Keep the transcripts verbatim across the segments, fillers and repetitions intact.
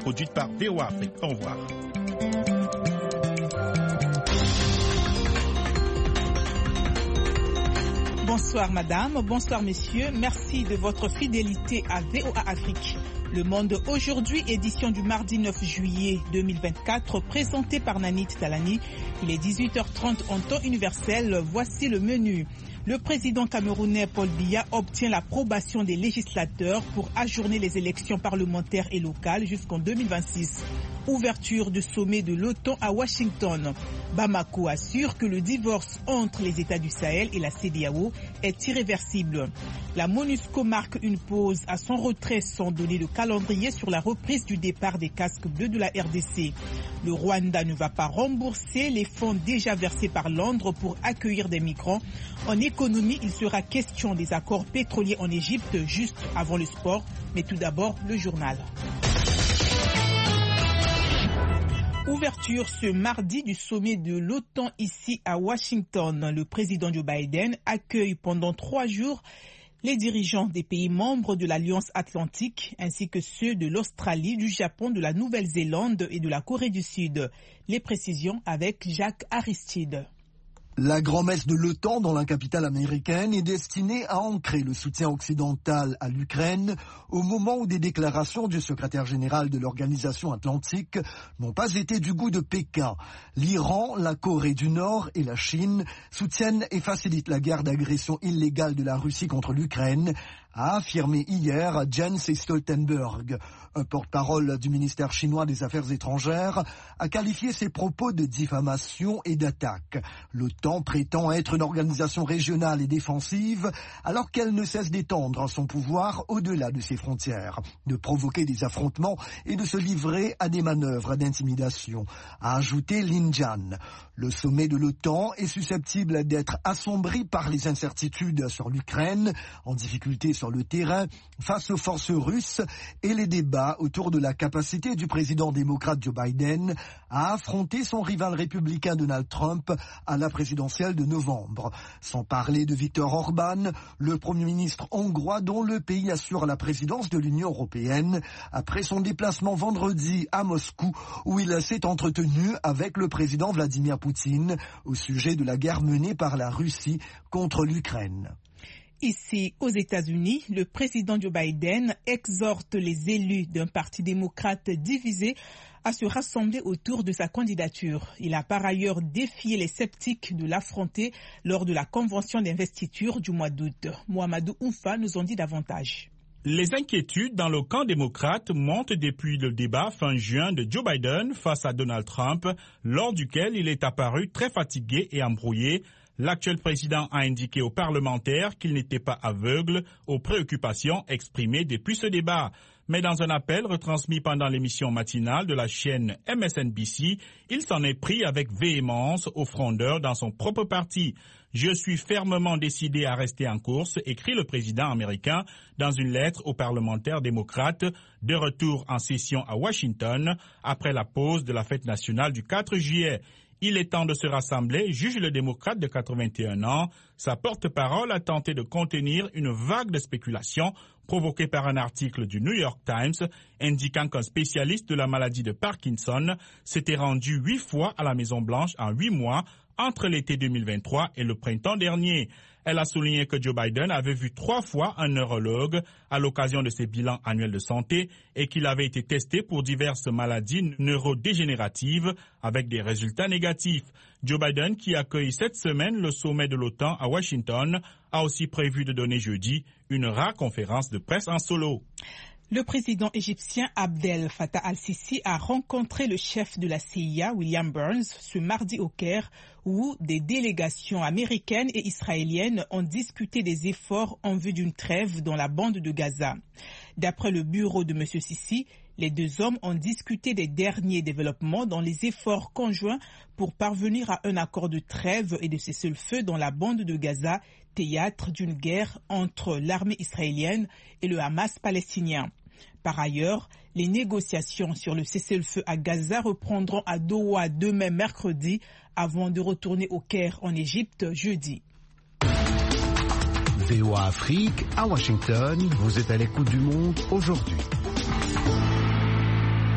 produite par V O A Afrique. Au revoir. Bonsoir madame, bonsoir messieurs, merci de votre fidélité à V O A Afrique. Le Monde aujourd'hui, édition du mardi neuf juillet deux mille vingt-quatre, présentée par Nanit Talani. Il est dix-huit heures trente en temps universel, voici le menu. Le président camerounais Paul Biya obtient l'approbation des législateurs pour ajourner les élections parlementaires et locales jusqu'en deux mille vingt-six. Ouverture du sommet de l'OTAN à Washington. Bamako assure que le divorce entre les États du Sahel et la C D A O est irréversible. La MONUSCO marque une pause à son retrait sans donner de calendrier sur la reprise du départ des casques bleus de la R D C. Le Rwanda ne va pas rembourser les fonds déjà versés par Londres pour accueillir des migrants. En économie, il sera question des accords pétroliers en Égypte juste avant le sport, mais tout d'abord le journal. Ouverture ce mardi du sommet de l'OTAN ici à Washington. Le président Joe Biden accueille pendant trois jours les dirigeants des pays membres de l'Alliance Atlantique ainsi que ceux de l'Australie, du Japon, de la Nouvelle-Zélande et de la Corée du Sud. Les précisions avec Jacques Aristide. La grand-messe de l'OTAN dans la capitale américaine est destinée à ancrer le soutien occidental à l'Ukraine au moment où des déclarations du secrétaire général de l'Organisation Atlantique n'ont pas été du goût de Pékin. L'Iran, la Corée du Nord et la Chine soutiennent et facilitent la guerre d'agression illégale de la Russie contre l'Ukraine, a affirmé hier Jens Stoltenberg. Un porte-parole du ministère chinois des Affaires étrangères a qualifié ses propos de diffamation et d'attaque. L'OTAN prétend être une organisation régionale et défensive alors qu'elle ne cesse d'étendre son pouvoir au-delà de ses frontières, de provoquer des affrontements et de se livrer à des manœuvres d'intimidation, a ajouté Lin Jian. Le sommet de l'OTAN est susceptible d'être assombri par les incertitudes sur l'Ukraine, en difficulté sur le terrain, face aux forces russes et les débats autour de la capacité du président démocrate Joe Biden à affronter son rival républicain Donald Trump à la présidentielle de novembre. Sans parler de Viktor Orban, le Premier ministre hongrois dont le pays assure la présidence de l'Union européenne après son déplacement vendredi à Moscou où il s'est entretenu avec le président Vladimir Poutine au sujet de la guerre menée par la Russie contre l'Ukraine. Ici, aux États-Unis, le président Joe Biden exhorte les élus d'un parti démocrate divisé à se rassembler autour de sa candidature. Il a par ailleurs défié les sceptiques de l'affronter lors de la convention d'investiture du mois d'août. Mohamedou Oufa nous en dit davantage. Les inquiétudes dans le camp démocrate montent depuis le débat fin juin de Joe Biden face à Donald Trump, lors duquel il est apparu très fatigué et embrouillé. L'actuel président a indiqué aux parlementaires qu'il n'était pas aveugle aux préoccupations exprimées depuis ce débat. Mais dans un appel retransmis pendant l'émission matinale de la chaîne M S N B C, il s'en est pris avec véhémence aux frondeurs dans son propre parti. « Je suis fermement décidé à rester en course », écrit le président américain dans une lettre aux parlementaires démocrates de retour en session à Washington après la pause de la fête nationale du quatre juillet. Il est temps de se rassembler, juge le démocrate de quatre-vingt-un ans. Sa porte-parole a tenté de contenir une vague de spéculation provoquée par un article du New York Times indiquant qu'un spécialiste de la maladie de Parkinson s'était rendu huit fois à la Maison-Blanche en huit mois entre l'été deux mille vingt-trois et le printemps dernier. Elle a souligné que Joe Biden avait vu trois fois un neurologue à l'occasion de ses bilans annuels de santé et qu'il avait été testé pour diverses maladies neurodégénératives avec des résultats négatifs. Joe Biden, qui accueille cette semaine le sommet de l'OTAN à Washington, a aussi prévu de donner jeudi une rare conférence de presse en solo. Le président égyptien Abdel Fattah al-Sisi a rencontré le chef de la C I A, William Burns, ce mardi au Caire, où des délégations américaines et israéliennes ont discuté des efforts en vue d'une trêve dans la bande de Gaza. D'après le bureau de M. Sisi, les deux hommes ont discuté des derniers développements dans les efforts conjoints pour parvenir à un accord de trêve et de cessez-le-feu dans la bande de Gaza, théâtre d'une guerre entre l'armée israélienne et le Hamas palestinien. Par ailleurs, les négociations sur le cessez-le-feu à Gaza reprendront à Doha demain mercredi avant de retourner au Caire en Égypte jeudi. V O A Afrique, à Washington, vous êtes à l'écoute du monde aujourd'hui.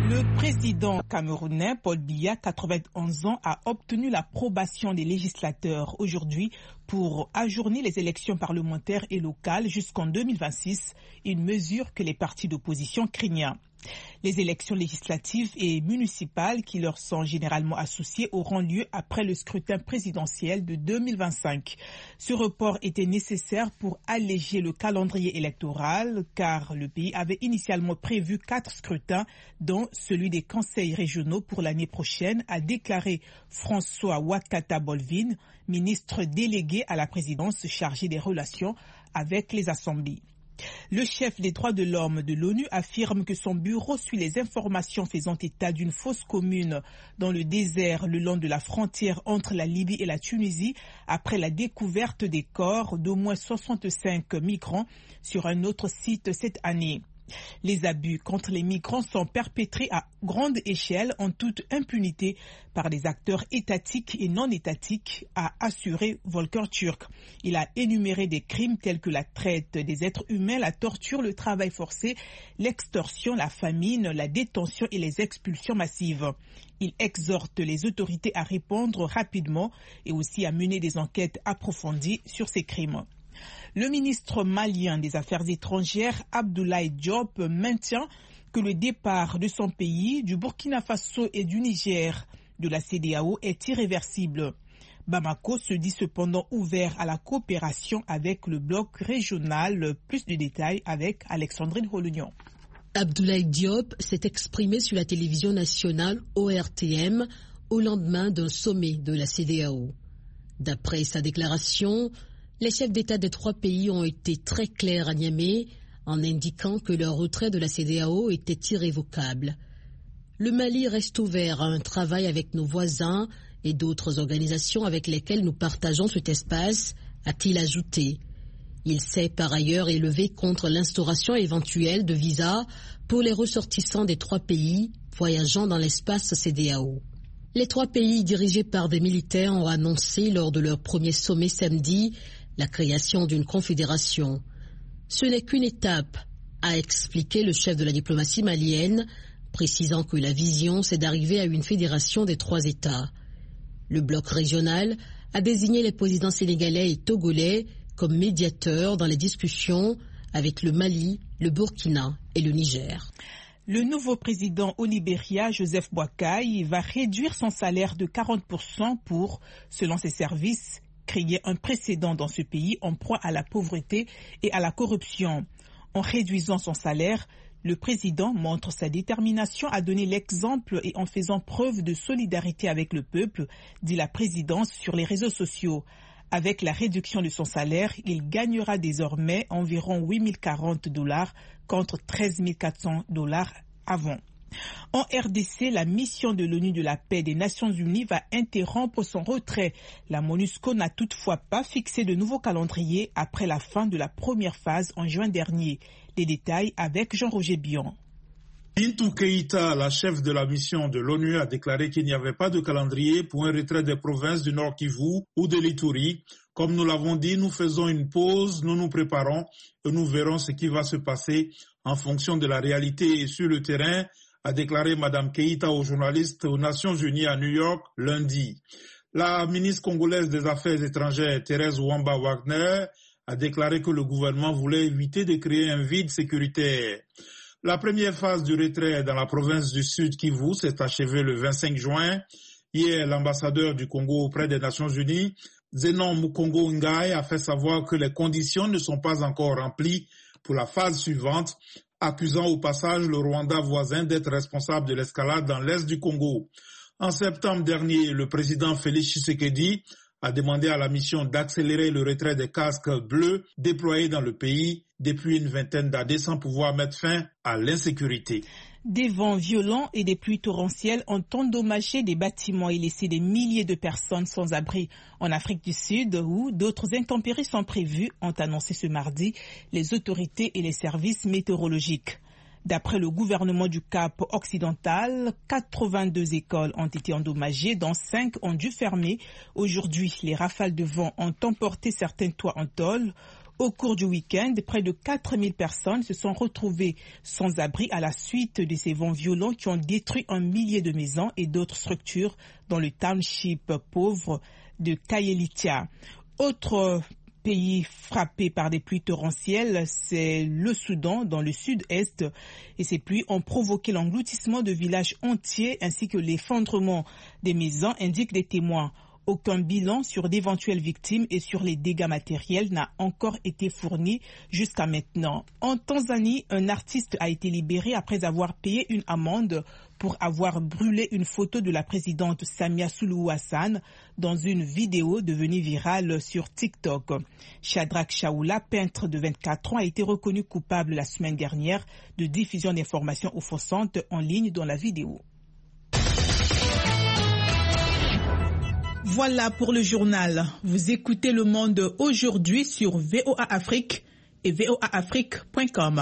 Le président camerounais Paul Biya, quatre-vingt-onze ans, a obtenu l'approbation des législateurs aujourd'hui pour ajourner les élections parlementaires et locales jusqu'en deux mille vingt-six, une mesure que les partis d'opposition craignaient. Les élections législatives et municipales qui leur sont généralement associées auront lieu après le scrutin présidentiel de deux mille vingt-cinq. Ce report était nécessaire pour alléger le calendrier électoral car le pays avait initialement prévu quatre scrutins, dont celui des conseils régionaux pour l'année prochaine, a déclaré François Ouattara-Bolvin, ministre délégué à la présidence chargé des relations avec les assemblées. Le chef des droits de l'homme de l'ONU affirme que son bureau suit les informations faisant état d'une fosse commune dans le désert le long de la frontière entre la Libye et la Tunisie après la découverte des corps d'au moins soixante-cinq migrants sur un autre site cette année. Les abus contre les migrants sont perpétrés à grande échelle en toute impunité par des acteurs étatiques et non étatiques, a assuré Volker Turk. Il a énuméré des crimes tels que la traite des êtres humains, la torture, le travail forcé, l'extorsion, la famine, la détention et les expulsions massives. Il exhorte les autorités à répondre rapidement et aussi à mener des enquêtes approfondies sur ces crimes. Le ministre malien des Affaires étrangères, Abdoulaye Diop, maintient que le départ de son pays, du Burkina Faso et du Niger de la C D A O est irréversible. Bamako se dit cependant ouvert à la coopération avec le bloc régional. Plus de détails avec Alexandrine Holunion. Abdoulaye Diop s'est exprimé sur la télévision nationale O R T M au lendemain d'un sommet de la C D A O. D'après sa déclaration, les chefs d'État des trois pays ont été très clairs à Niamey en indiquant que leur retrait de la C D A O était irrévocable. Le Mali reste ouvert à un travail avec nos voisins et d'autres organisations avec lesquelles nous partageons cet espace, a-t-il ajouté. Il s'est par ailleurs élevé contre l'instauration éventuelle de visas pour les ressortissants des trois pays voyageant dans l'espace C D A O. Les trois pays dirigés par des militaires ont annoncé lors de leur premier sommet samedi la création d'une confédération. Ce n'est qu'une étape, a expliqué le chef de la diplomatie malienne, précisant que la vision, c'est d'arriver à une fédération des trois États. Le bloc régional a désigné les présidents sénégalais et togolais comme médiateurs dans les discussions avec le Mali, le Burkina et le Niger. Le nouveau président au Libéria, Joseph Boakai, va réduire son salaire de quarante pour cent pour, selon ses services, créer un précédent dans ce pays en proie à la pauvreté et à la corruption. En réduisant son salaire, le président montre sa détermination à donner l'exemple et en faisant preuve de solidarité avec le peuple, dit la présidence sur les réseaux sociaux. Avec la réduction de son salaire, il gagnera désormais environ huit mille quarante dollars contre treize mille quatre cents dollars avant. En R D C, la mission de l'ONU de la paix des Nations Unies va interrompre son retrait. La MONUSCO n'a toutefois pas fixé de nouveau calendrier après la fin de la première phase en juin dernier. Les détails avec Jean-Roger Bion. Bintou Keïta, la chef de la mission de l'ONU, a déclaré qu'il n'y avait pas de calendrier pour un retrait des provinces du Nord Kivu ou de l'Ituri. Comme nous l'avons dit, nous faisons une pause, nous nous préparons et nous verrons ce qui va se passer en fonction de la réalité et sur le terrain, a déclaré Mme Keïta aux journalistes aux Nations Unies à New York lundi. La ministre congolaise des Affaires étrangères, Thérèse Wamba Wagner, a déclaré que le gouvernement voulait éviter de créer un vide sécuritaire. La première phase du retrait dans la province du Sud Kivu s'est achevée le vingt-cinq juin. Hier, l'ambassadeur du Congo auprès des Nations Unies, Zenon Mukongo Ngai, a fait savoir que les conditions ne sont pas encore remplies pour la phase suivante, accusant au passage le Rwanda voisin d'être responsable de l'escalade dans l'est du Congo. En septembre dernier, le président Félix Tshisekedi a demandé à la mission d'accélérer le retrait des casques bleus déployés dans le pays depuis une vingtaine d'années sans pouvoir mettre fin à l'insécurité. Des vents violents et des pluies torrentielles ont endommagé des bâtiments et laissé des milliers de personnes sans abri en Afrique du Sud, où d'autres intempéries sont prévues, ont annoncé ce mardi les autorités et les services météorologiques. D'après le gouvernement du Cap occidental, quatre-vingt-deux écoles ont été endommagées, dont cinq ont dû fermer. Aujourd'hui, les rafales de vent ont emporté certains toits en tôle. Au cours du week-end, près de quatre mille personnes se sont retrouvées sans abri à la suite de ces vents violents qui ont détruit un millier de maisons et d'autres structures dans le township pauvre de Kayelitia. Autre pays frappé par des pluies torrentielles, c'est le Soudan dans le sud-est et ces pluies ont provoqué l'engloutissement de villages entiers ainsi que l'effondrement des maisons, indiquent des témoins. Aucun bilan sur d'éventuelles victimes et sur les dégâts matériels n'a encore été fourni jusqu'à maintenant. En Tanzanie, un artiste a été libéré après avoir payé une amende pour avoir brûlé une photo de la présidente Samia Suluhu Hassan dans une vidéo devenue virale sur TikTok. Shadrack Chaoula, peintre de vingt-quatre ans, a été reconnu coupable la semaine dernière de diffusion d'informations offensantes en ligne dans la vidéo. Voilà pour le journal. Vous écoutez Le Monde aujourd'hui sur V O A Afrique et V O A Afrique point com.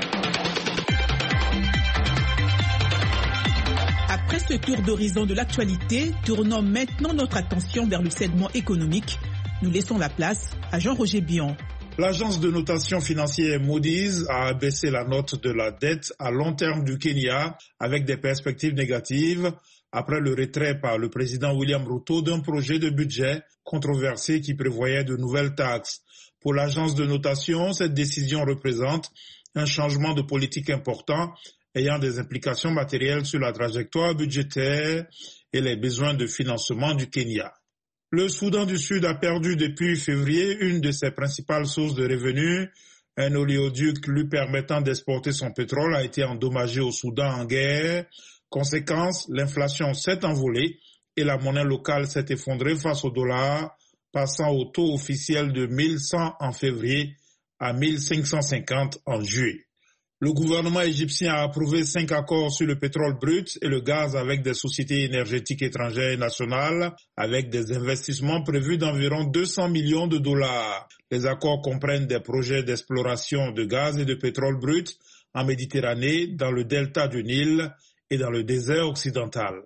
Après ce tour d'horizon de l'actualité, tournons maintenant notre attention vers le segment économique. Nous laissons la place à Jean-Roger Bion. L'agence de notation financière Moody's a abaissé la note de la dette à long terme du Kenya avec des perspectives négatives après le retrait par le président William Ruto d'un projet de budget controversé qui prévoyait de nouvelles taxes. Pour l'agence de notation, cette décision représente un changement de politique important ayant des implications matérielles sur la trajectoire budgétaire et les besoins de financement du Kenya. Le Soudan du Sud a perdu depuis février une de ses principales sources de revenus. Un oléoduc lui permettant d'exporter son pétrole a été endommagé au Soudan en guerre. Conséquence, l'inflation s'est envolée et la monnaie locale s'est effondrée face au dollar, passant au taux officiel de mille cent en février à mille cinq cent cinquante en juillet. Le gouvernement égyptien a approuvé cinq accords sur le pétrole brut et le gaz avec des sociétés énergétiques étrangères et nationales, avec des investissements prévus d'environ deux cents millions de dollars. Les accords comprennent des projets d'exploration de gaz et de pétrole brut en Méditerranée, dans le delta du Nil et dans le désert occidental.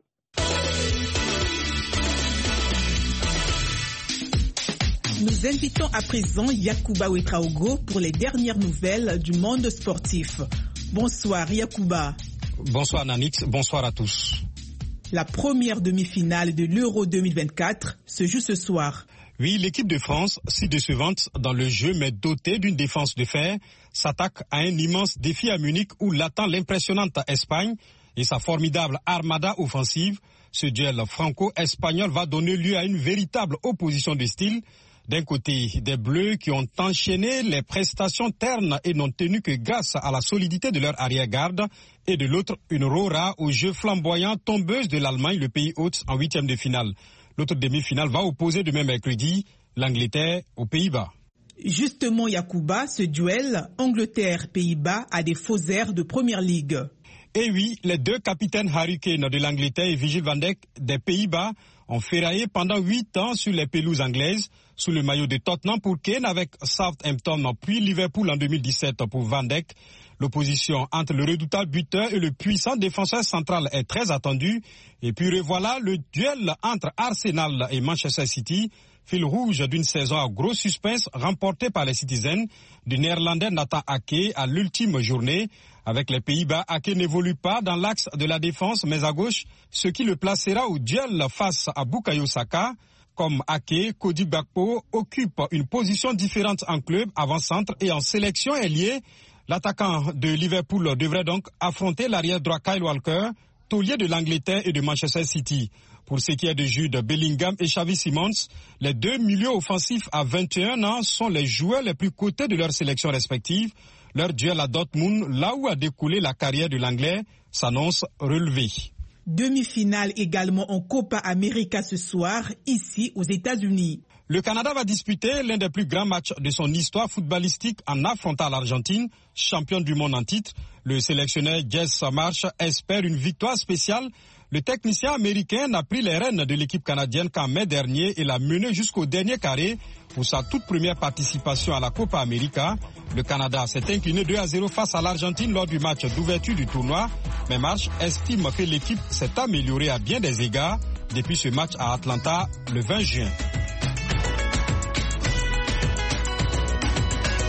Nous invitons à présent Yacouba Ouetraogo pour les dernières nouvelles du monde sportif. Bonsoir Yacouba. Bonsoir Nanix, bonsoir à tous. La première demi-finale de l'Euro deux mille vingt-quatre se joue ce soir. Oui, l'équipe de France, si décevante dans le jeu mais dotée d'une défense de fer, s'attaque à un immense défi à Munich où l'attend l'impressionnante Espagne et sa formidable armada offensive. Ce duel franco-espagnol va donner lieu à une véritable opposition de style. D'un côté, des Bleus qui ont enchaîné les prestations ternes et n'ont tenu que grâce à la solidité de leur arrière-garde. Et de l'autre, une Rora au jeu flamboyant tombeuse de l'Allemagne, le pays hôte, en huitième de finale. L'autre demi-finale va opposer demain mercredi l'Angleterre aux Pays-Bas. Justement, Yacouba, ce duel Angleterre-Pays-Bas a des faux airs de Première Ligue. Et oui, les deux capitaines Harry Kane de l'Angleterre et Virgil van Dijk des Pays-Bas ont ferraillé pendant huit ans sur les pelouses anglaises, sous le maillot de Tottenham pour Kane avec Southampton, puis Liverpool en deux mille dix-sept pour Van Dijk. L'opposition entre le redoutable buteur et le puissant défenseur central est très attendue. Et puis revoilà le duel entre Arsenal et Manchester City, fil rouge d'une saison à gros suspense remportée par les Citizens du néerlandais Nathan Ake à l'ultime journée. Avec les Pays-Bas, Ake n'évolue pas dans l'axe de la défense mais à gauche, ce qui le placera au duel face à Bukayo Saka. Comme Ake, Cody Gakpo occupe une position différente en club, avant-centre et en sélection ailier. L'attaquant de Liverpool devrait donc affronter l'arrière droit Kyle Walker, taulier de l'Angleterre et de Manchester City. Pour ce qui est de Jude Bellingham et Xavi Simons, les deux milieux offensifs à vingt et un ans sont les joueurs les plus cotés de leurs sélections respectives. Leur duel à Dortmund, là où a découlé la carrière de l'Anglais, s'annonce relevé. Demi-finale également en Copa América ce soir, ici aux États-Unis. Le Canada va disputer l'un des plus grands matchs de son histoire footballistique en affrontant l'Argentine, championne du monde en titre. Le sélectionneur Jess Marsh espère une victoire spéciale. Le technicien américain n'a pris les rênes de l'équipe canadienne qu'en mai dernier et l'a mené jusqu'au dernier carré pour sa toute première participation à la Copa América. Le Canada s'est incliné deux à zéro face à l'Argentine lors du match d'ouverture du tournoi. Mais Marsh estime que l'équipe s'est améliorée à bien des égards depuis ce match à Atlanta le vingt juin.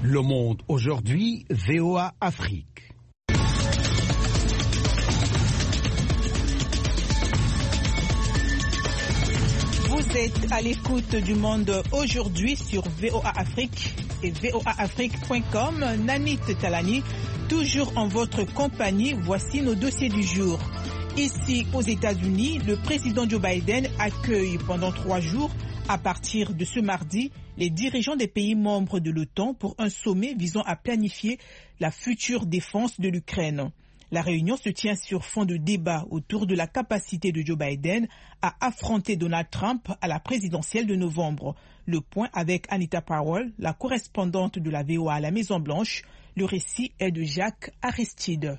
Le Monde aujourd'hui, V O A Afrique. Vous êtes à l'écoute du Monde aujourd'hui sur V O A Afrique et V O A Afrique point com. Nanit Talani, toujours en votre compagnie, voici nos dossiers du jour. Ici, aux États-Unis, le président Joe Biden accueille pendant trois jours, à partir de ce mardi, les dirigeants des pays membres de l'OTAN pour un sommet visant à planifier la future défense de l'Ukraine. La réunion se tient sur fond de débat autour de la capacité de Joe Biden à affronter Donald Trump à la présidentielle de novembre. Le point avec Anita Powell, la correspondante de la V O A à la Maison-Blanche. Le récit est de Jacques Aristide.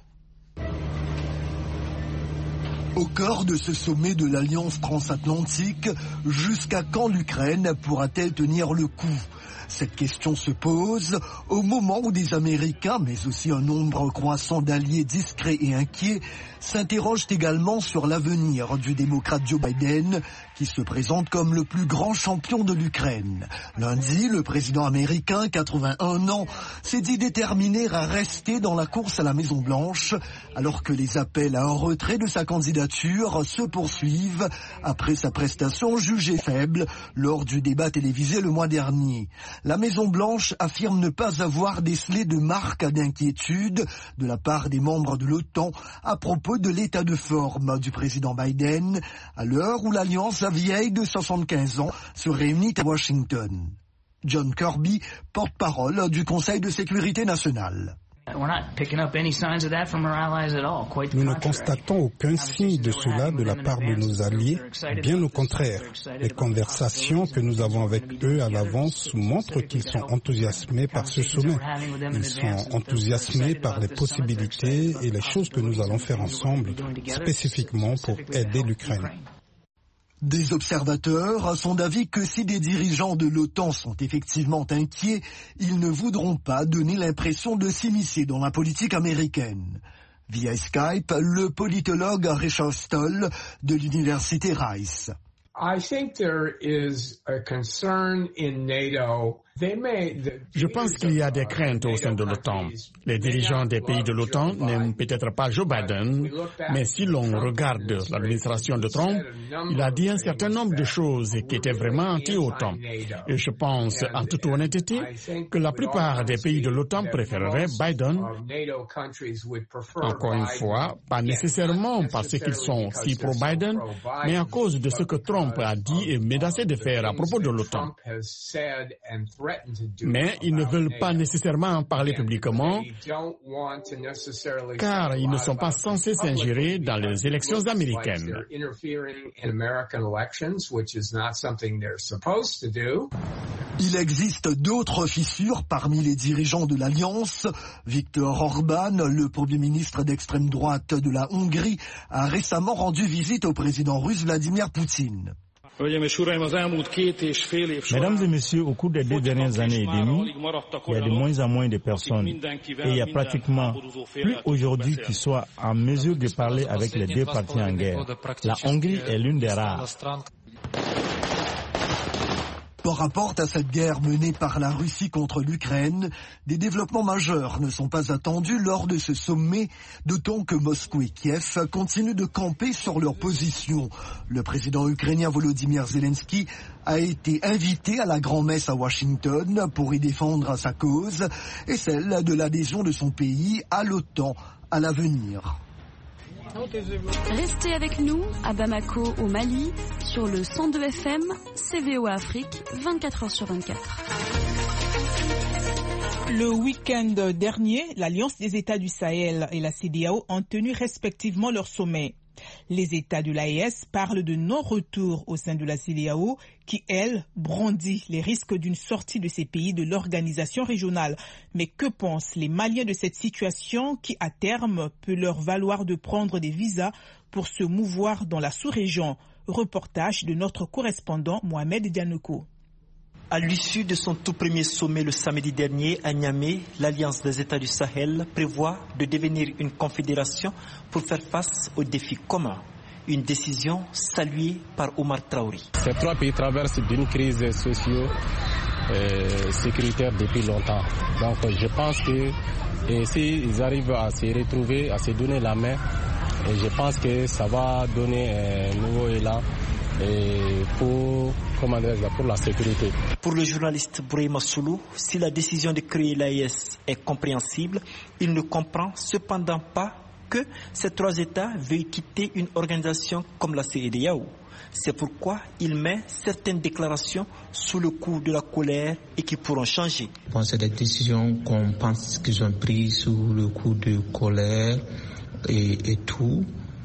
Au cœur de ce sommet de l'Alliance transatlantique, jusqu'à quand l'Ukraine pourra-t-elle tenir le coup ? Cette question se pose au moment où des Américains, mais aussi un nombre croissant d'alliés discrets et inquiets, s'interrogent également sur l'avenir du démocrate Joe Biden, qui se présente comme le plus grand champion de l'Ukraine. Lundi, le président américain, quatre-vingt-un ans, s'est dit déterminé à rester dans la course à la Maison-Blanche, alors que les appels à un retrait de sa candidature se poursuivent après sa prestation jugée faible lors du débat télévisé le mois dernier. La Maison-Blanche affirme ne pas avoir décelé de marques d'inquiétude de la part des membres de l'OTAN à propos de l'état de forme du président Biden, à l'heure où l'Alliance vieille de soixante-quinze ans se réunit à Washington. John Kirby, porte-parole du Conseil de sécurité nationale. Nous ne constatons aucun signe de cela de la part de nos alliés, bien au contraire. Les conversations que nous avons avec eux à l'avance montrent qu'ils sont enthousiasmés par ce sommet. Ils sont enthousiasmés par les possibilités et les choses que nous allons faire ensemble, spécifiquement pour aider l'Ukraine. Des observateurs sont d'avis que si des dirigeants de l'OTAN sont effectivement inquiets, ils ne voudront pas donner l'impression de s'immiscer dans la politique américaine. Via Skype, le politologue Richard Stoll de l'université Rice. I think there is a concern in NATO. Je pense qu'il y a des craintes au sein de l'OTAN. Les dirigeants des pays de l'OTAN n'aiment peut-être pas Joe Biden, mais si l'on regarde l'administration de Trump, il a dit un certain nombre de choses qui étaient vraiment anti-OTAN. Et je pense, en toute honnêteté, que la plupart des pays de l'OTAN préféreraient Biden. Encore une fois, pas nécessairement parce qu'ils sont si pro-Biden, mais à cause de ce que Trump a dit et menacé de faire à propos de l'OTAN. Mais ils ne veulent pas nécessairement en parler publiquement, car ils ne sont pas censés s'ingérer dans les élections américaines. Il existe d'autres fissures parmi les dirigeants de l'Alliance. Viktor Orban, le Premier ministre d'extrême droite de la Hongrie, a récemment rendu visite au président russe Vladimir Poutine. Mesdames et messieurs, au cours des deux dernières années et demie, il y a de moins en moins de personnes et il n'y a pratiquement plus aujourd'hui qui soient en mesure de parler avec les deux parties en guerre. La Hongrie est l'une des rares. Par rapport à cette guerre menée par la Russie contre l'Ukraine, des développements majeurs ne sont pas attendus lors de ce sommet, d'autant que Moscou et Kiev continuent de camper sur leur position. Le président ukrainien Volodymyr Zelensky a été invité à la grand-messe à Washington pour y défendre sa cause et celle de l'adhésion de son pays à l'OTAN à l'avenir. Restez avec nous à Bamako au Mali sur le cent deux F M, C V O A Afrique, vingt-quatre heures sur vingt-quatre. Le week-end dernier, l'Alliance des États du Sahel et la C D A O ont tenu respectivement leur sommet. Les États de l'A E S parlent de non-retour au sein de la C D A O qui, elle, brandit les risques d'une sortie de ces pays de l'organisation régionale. Mais que pensent les Maliens de cette situation qui, à terme, peut leur valoir de prendre des visas pour se mouvoir dans la sous-région? Reportage de notre correspondant Mohamed Dianoko. À l'issue de son tout premier sommet le samedi dernier à Niamey, l'Alliance des États du Sahel prévoit de devenir une confédération pour faire face aux défis communs. Une décision saluée par Omar Traoré. Ces trois pays traversent d'une crise socio euh, sécuritaire depuis longtemps. Donc je pense que s'ils arrivent à se retrouver, à se donner la main, et je pense que ça va donner un nouveau élan et pour, comment dire, pour la sécurité. Pour le journaliste Bourema Soulou, si la décision de créer l'A E S est compréhensible, il ne comprend cependant pas que ces trois États veuillent quitter une organisation comme la C E D E A O. C'est pourquoi il met certaines déclarations sous le coup de la colère et qui pourront changer. Bon, c'est des décisions qu'on pense qu'ils ont prises sous le coup de colère et, et tout.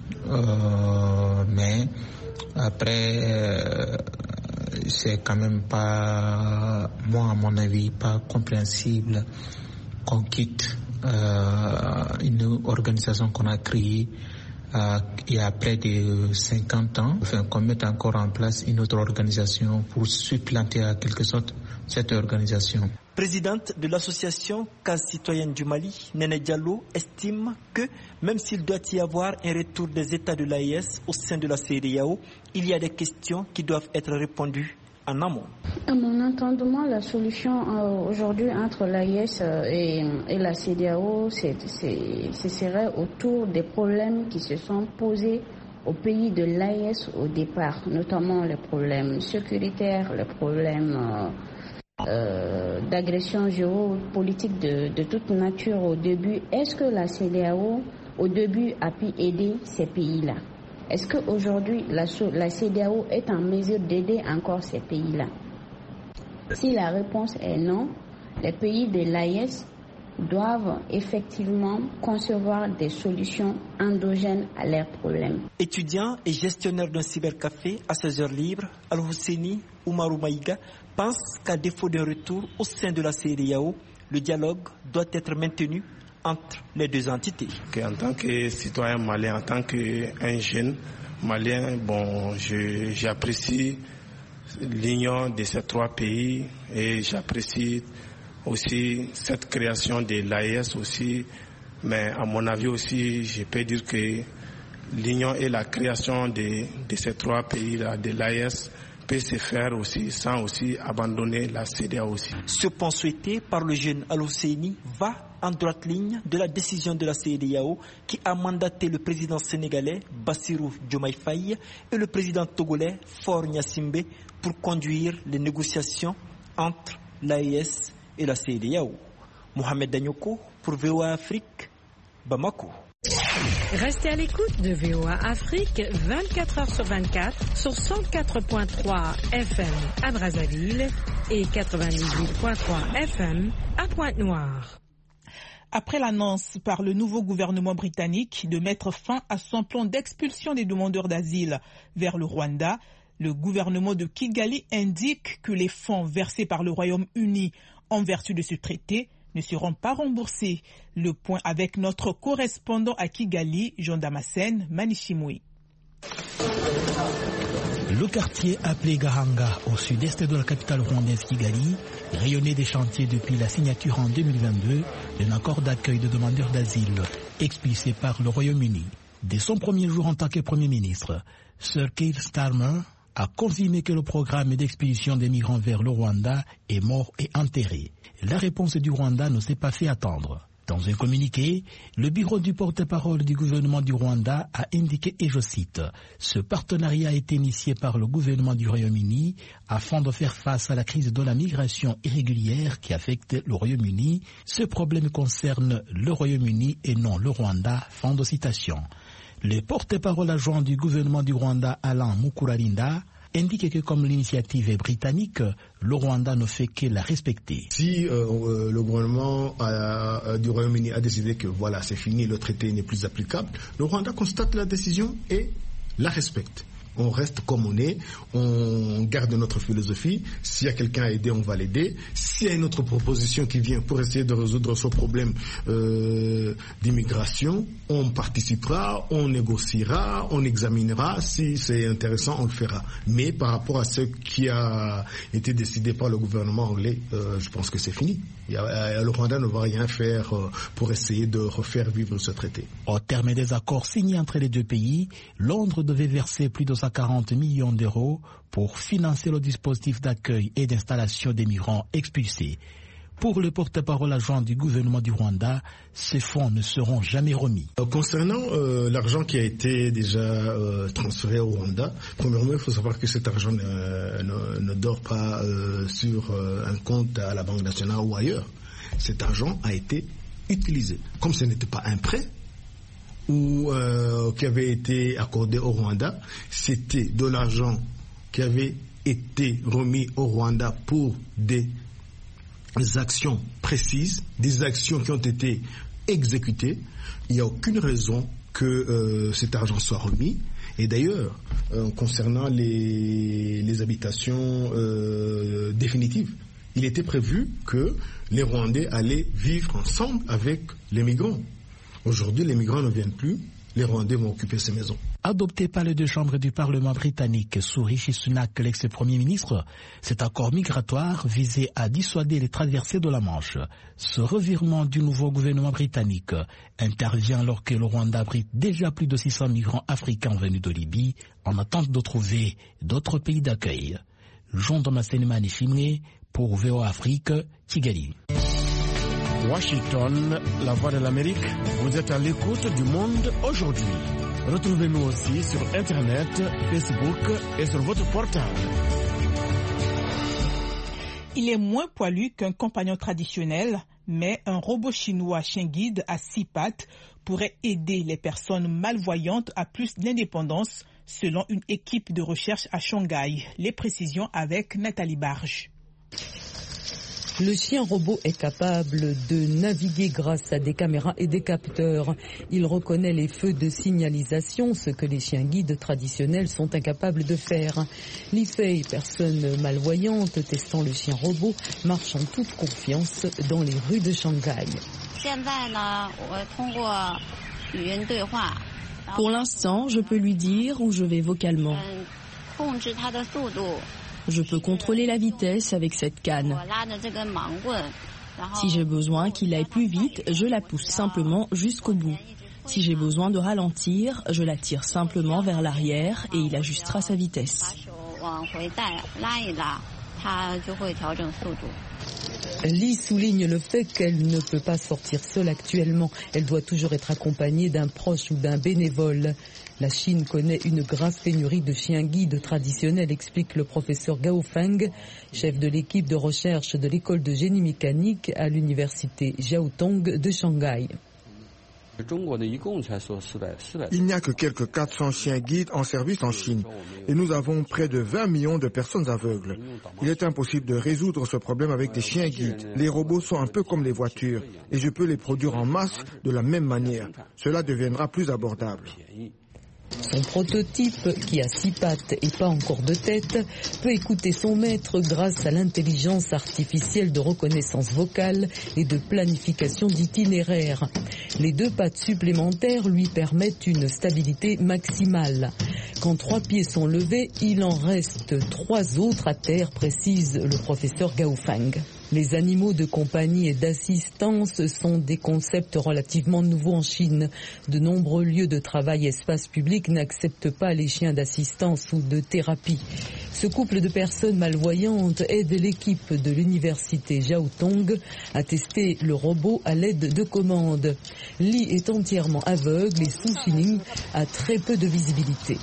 Euh, mais après, euh, c'est quand même pas, moi à mon avis, pas compréhensible qu'on quitte euh, une organisation qu'on a créée euh, il y a près de cinquante ans, enfin qu'on mette encore en place une autre organisation pour supplanter à quelque sorte cette organisation. Présidente de l'association Case citoyenne du Mali, Néné Diallo, estime que même s'il doit y avoir un retour des États de l'A E S au sein de la C E D E A O, il y a des questions qui doivent être répondues en amont. À mon entendement, la solution euh, aujourd'hui entre l'A E S euh, et, et la C E D E A O, c'est, c'est, ce serait autour des problèmes qui se sont posés au pays de l'A E S au départ, notamment les problèmes sécuritaires, les problèmes euh, euh, d'agression géopolitique de, de toute nature au début. Est-ce que la C E D E A O, au début, a pu aider ces pays-là? Est-ce qu'aujourd'hui, la, la C E D E A O est en mesure d'aider encore ces pays-là? Si la réponse est non, les pays de l'A E S doivent effectivement concevoir des solutions endogènes à leurs problèmes. Étudiant et gestionnaire d'un cybercafé à ses heures libres, Al-Husseini Oumarou Maïga pense qu'à défaut d'un retour au sein de la C E D E A O, le dialogue doit être maintenu entre les deux entités. En tant que citoyen malien, en tant qu'un jeune malien, bon, je, j'apprécie l'union de ces trois pays et j'apprécie aussi cette création de l'A E S aussi, mais à mon avis aussi, je peux dire que l'union et la création de, de ces trois pays-là, de l'A E S, peut se faire aussi sans aussi abandonner la C E D E A O aussi. Ce point souhaité par le jeune Al-Husseini va en droite ligne de la décision de la C E D E A O qui a mandaté le président sénégalais Bassirou Diomaye Faye et le président togolais Faure Gnassingbé pour conduire les négociations entre l'A E S et la C E D E A O. Mohamed Danyoko pour V O A Afrique, Bamako. Restez à l'écoute de V O A Afrique vingt-quatre heures sur vingt-quatre sur cent quatre point trois F M à Brazzaville et quatre-vingt-dix-huit point trois F M à Pointe-Noire. Après l'annonce par le nouveau gouvernement britannique de mettre fin à son plan d'expulsion des demandeurs d'asile vers le Rwanda, le gouvernement de Kigali indique que les fonds versés par le Royaume-Uni en vertu de ce traité ne seront pas remboursés. Le point avec notre correspondant à Kigali, Jean Damascène Manichimoui. Le quartier appelé Gahanga, au sud-est de la capitale rwandaise Kigali, rayonnait des chantiers depuis la signature en deux mille vingt-deux d'un accord d'accueil de demandeurs d'asile expulsés par le Royaume-Uni. Dès son premier jour en tant que Premier ministre, Sir Keir Starmer a confirmé que le programme d'expulsion des migrants vers le Rwanda est mort et enterré. La réponse du Rwanda ne s'est pas fait attendre. Dans un communiqué, le bureau du porte-parole du gouvernement du Rwanda a indiqué, et je cite, « Ce partenariat a été initié par le gouvernement du Royaume-Uni afin de faire face à la crise de la migration irrégulière qui affecte le Royaume-Uni. Ce problème concerne le Royaume-Uni et non le Rwanda. » Fin de citation. Le porte-parole adjoint du gouvernement du Rwanda, Alain Mukurarinda, indique que comme l'initiative est britannique, le Rwanda ne fait que la respecter. Si euh, le gouvernement euh, du Royaume-Uni a décidé que voilà, c'est fini, le traité n'est plus applicable, le Rwanda constate la décision et la respecte. On reste comme on est, on garde notre philosophie. S'il y a quelqu'un à aider, on va l'aider. S'il y a une autre proposition qui vient pour essayer de résoudre ce problème euh, d'immigration, on participera, on négociera, on examinera. Si c'est intéressant, on le fera. Mais par rapport à ce qui a été décidé par le gouvernement anglais, euh, je pense que c'est fini. Il y a, le Rwanda ne va rien faire euh, pour essayer de refaire vivre ce traité. Au terme des accords signés entre les deux pays, Londres devait verser plus de à quarante millions d'euros pour financer le dispositif d'accueil et d'installation des migrants expulsés. Pour le porte-parole adjoint du gouvernement du Rwanda, ces fonds ne seront jamais remis. Concernant euh, l'argent qui a été déjà euh, transféré au Rwanda, premièrement, il faut savoir que cet argent ne, ne, ne dort pas euh, sur euh, un compte à la Banque nationale ou ailleurs. Cet argent a été utilisé. Comme ce n'était pas un prêt ou euh, qui avait été accordé au Rwanda, c'était de l'argent qui avait été remis au Rwanda pour des actions précises, des actions qui ont été exécutées. Il n'y a aucune raison que euh, cet argent soit remis. Et d'ailleurs, euh, concernant les, les habitations euh, définitives, il était prévu que les Rwandais allaient vivre ensemble avec les migrants. Aujourd'hui, les migrants ne viennent plus, les Rwandais vont occuper ces maisons. Adopté par les deux chambres du Parlement britannique sous Rishi Sunak, l'ex-premier ministre, cet accord migratoire visait à dissuader les traversées de la Manche. Ce revirement du nouveau gouvernement britannique intervient alors que le Rwanda abrite déjà plus de six cents migrants africains venus de Libye en attente de trouver d'autres pays d'accueil. Jean Damascene Manishimwe pour V O A Afrique, Kigali. Washington, la voix de l'Amérique, vous êtes à l'écoute du monde aujourd'hui. Retrouvez-nous aussi sur Internet, Facebook et sur votre portable. Il est moins poilu qu'un compagnon traditionnel, mais un robot chinois chien guide à six pattes pourrait aider les personnes malvoyantes à plus d'indépendance, selon une équipe de recherche à Shanghai. Les précisions avec Nathalie Barge. Le chien robot est capable de naviguer grâce à des caméras et des capteurs. Il reconnaît les feux de signalisation, ce que les chiens guides traditionnels sont incapables de faire. Li Fei, personne malvoyante testant le chien robot, marche en toute confiance dans les rues de Shanghai. Pour l'instant, je peux lui dire où je vais vocalement. Je peux contrôler la vitesse avec cette canne. Si j'ai besoin qu'il aille plus vite, je la pousse simplement jusqu'au bout. Si j'ai besoin de ralentir, je la tire simplement vers l'arrière et il ajustera sa vitesse. Li souligne le fait qu'elle ne peut pas sortir seule actuellement. Elle doit toujours être accompagnée d'un proche ou d'un bénévole. La Chine connaît une grave pénurie de chiens guides traditionnels, explique le professeur Gao Feng, chef de l'équipe de recherche de l'école de génie mécanique à l'université Jiaotong de Shanghai. Il n'y a que quelques quatre cents chiens guides en service en Chine et nous avons près de vingt millions de personnes aveugles. Il est impossible de résoudre ce problème avec des chiens guides. Les robots sont un peu comme les voitures et je peux les produire en masse de la même manière. Cela deviendra plus abordable. Son prototype, qui a six pattes et pas encore de tête, peut écouter son maître grâce à l'intelligence artificielle de reconnaissance vocale et de planification d'itinéraire. Les deux pattes supplémentaires lui permettent une stabilité maximale. Quand trois pieds sont levés, il en reste trois autres à terre, précise le professeur Gao Feng. Les animaux de compagnie et d'assistance sont des concepts relativement nouveaux en Chine. De nombreux lieux de travail et espaces publics n'acceptent pas les chiens d'assistance ou de thérapie. Ce couple de personnes malvoyantes aide l'équipe de l'université Jiaotong à tester le robot à l'aide de commandes. Li est entièrement aveugle et Su Xining a très peu de visibilité.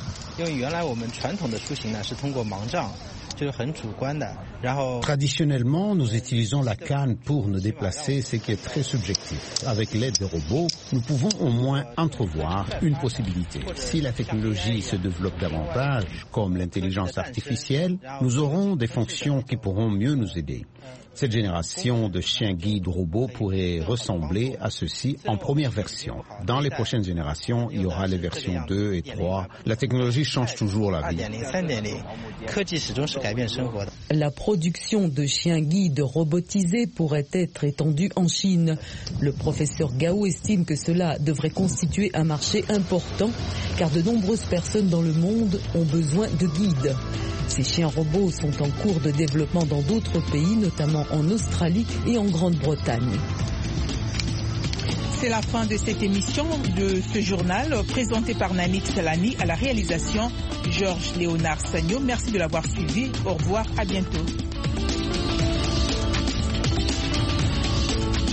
Traditionnellement, nous utilisons la canne pour nous déplacer, ce qui est très subjectif. Avec l'aide des robots, nous pouvons au moins entrevoir une possibilité. Si la technologie se développe davantage, comme l'intelligence artificielle, nous aurons des fonctions qui pourront mieux nous aider. Cette génération de chiens guides robots pourrait ressembler à ceci en première version. Dans les prochaines générations, il y aura les versions deux et trois. La technologie change toujours la vie. La production de chiens guides robotisés pourrait être étendue en Chine. Le professeur Gao estime que cela devrait constituer un marché important car de nombreuses personnes dans le monde ont besoin de guides. Ces chiens robots sont en cours de développement dans d'autres pays, notamment en Australie et en Grande-Bretagne. C'est la fin de cette émission de ce journal présenté par Nanit Salani à la réalisation. Georges Léonard Sagno. Merci de l'avoir suivi. Au revoir, à bientôt.